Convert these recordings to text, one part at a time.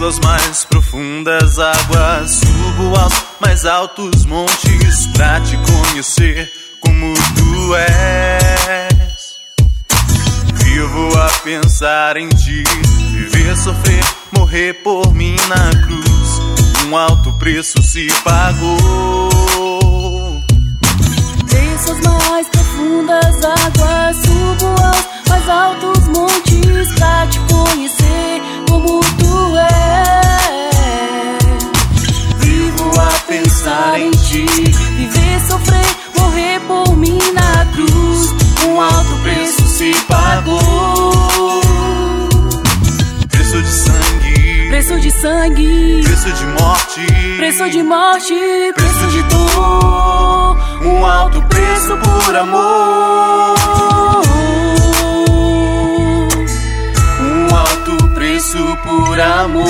Desço as mais profundas águas, subo aos mais altos montes pra te conhecer como tu és. Vivo a pensar em ti, viver, sofrer, morrer por mim na cruz. Um alto preço se pagou. Desço as mais profundas águas, subo aos mais altos montes pra te conhecer como tu és. Vivo a pensar em ti, viver, sofrer, morrer por mim na cruz. Um alto preço se pagou. Preço de sangue, preço de sangue, preço de morte, preço de morte, preço de dor. Um alto preço por amor. Um alto preço por amor.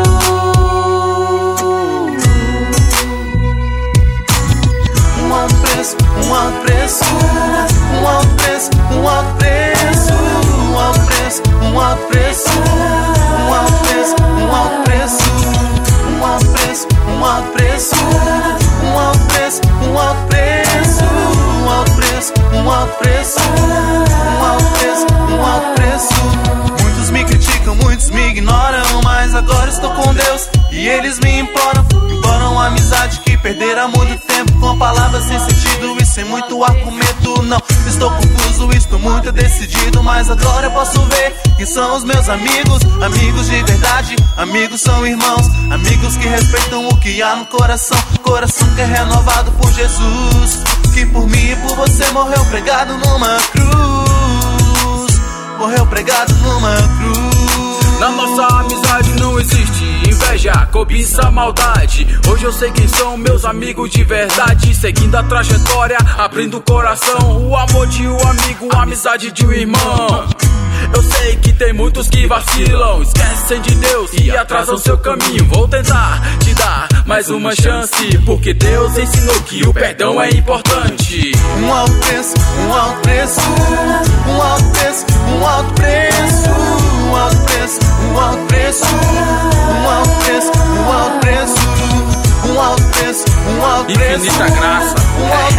Um alto preço, um alto preço, um alto preço, um alto preço, um alto preço, um alto preço, um alto preço, um alto preço, um alto preço, um alto preço, um alto preço, um alto preço, um alto preço, um alto preço, um alto preço, um alto preço. Muitos me criticam, muitos me ignoram, mas agora estou com Deus e eles me imploram a amizade que perderam há muito tempo, com palavras sem sentido e sem muito argumento. Não, estou confuso, estou muito decidido, mas agora eu posso ver quem são os meus amigos. Amigos de verdade, amigos são irmãos, amigos que respeitam o que há no coração. Coração que é renovado por Jesus, que por mim e por você morreu pregado numa cruz. Morreu pregado numa cruz. Na nossa amizade não existe inveja, cobiça, maldade. Hoje eu sei quem são meus amigos de verdade. Seguindo a trajetória, abrindo o coração. O amor de um amigo, a amizade de um irmão. Eu sei que tem muitos que vacilam, esquecem de Deus e atrasam seu caminho. Vou tentar te dar mais uma chance, porque Deus ensinou que o perdão é importante. Um alto preço, um alto preço, um alto preço, um alto preço, um alto preço, um alto preço, um alto preço, um alto preço, um alto preço, um alto preço, infinita graça, um alto